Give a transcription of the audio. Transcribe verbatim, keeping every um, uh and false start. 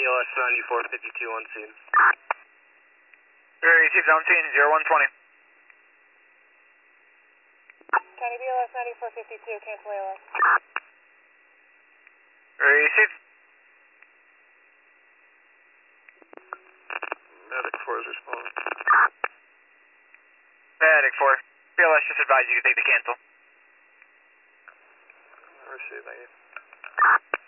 L S ninety-four fifty-two on scene. Received on scene, zero one twenty. County B L S ninety-four fifty-two, cancel A L S. Received. Medic four is responding. Medic four. B L S just advised you to take the cancel. Received, thank you.